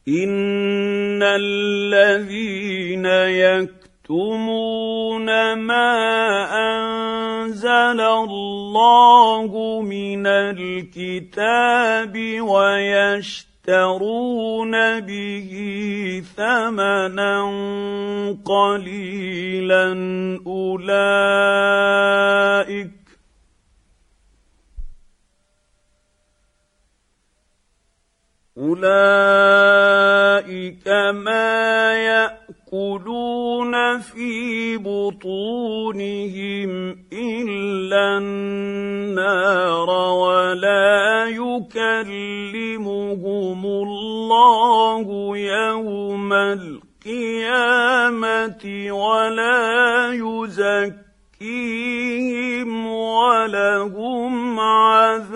إن الذين يكتمون ما أنزل الله من الكتاب ويشترون به ثمنا قليلا أولئك ما يأكلون في بطونهم إلا النار ولا يكلمهم الله يوم القيامة ولا يزكيهم ولهم عذاب